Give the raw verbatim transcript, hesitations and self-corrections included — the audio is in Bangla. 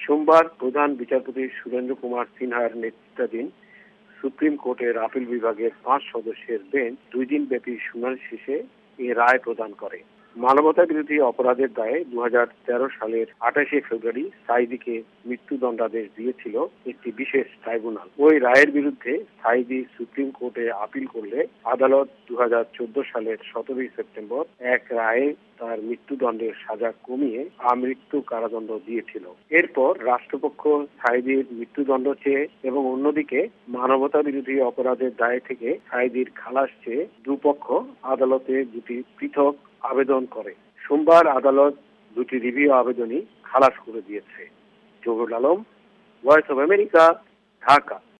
সোমবার প্রধান বিচারপতি সুরেন্দ্র কুমার সিনহার নেতৃত্বাধীন সুপ্রিম কোর্টের আপিল বিভাগের পাঁচ সদস্যের বেঞ্চ দুই দিন ব্যাপী শুনানি শেষে এ রায় প্রদান করে। মানবতা বিরোধী অপরাধের দায়ে দু হাজার তেরো সালের আঠাশে ফেব্রুয়ারি সাঈদীকে মৃত্যুদণ্ডাদেশ দিয়েছিল একটি বিশেষ ট্রাইব্যুনাল। ওই রায়ের বিরুদ্ধে সাঈদী সুপ্রিম কোর্টে আপিল করলে আদালত দু হাজার চোদ্দ সালের সতেরোই সেপ্টেম্বর এক রায়ে তার মৃত্যুদণ্ডের সাজা কমিয়ে আমৃত্যু কারাদণ্ড দিয়েছিল। এরপর রাষ্ট্রপক্ষ সাঈদীর মৃত্যুদণ্ড চেয়ে এবং অন্যদিকে মানবতা বিরোধী অপরাধের দায় থেকে সাঈদীর খালাস চেয়ে দুপক্ষ আদালতে দুটি পৃথক আবেদন করে। সোমবার আদালত দুটি রিভিউ আবেদনই খালাস করে দিয়েছে। Zahurul Alam, voice of America, Dhaka.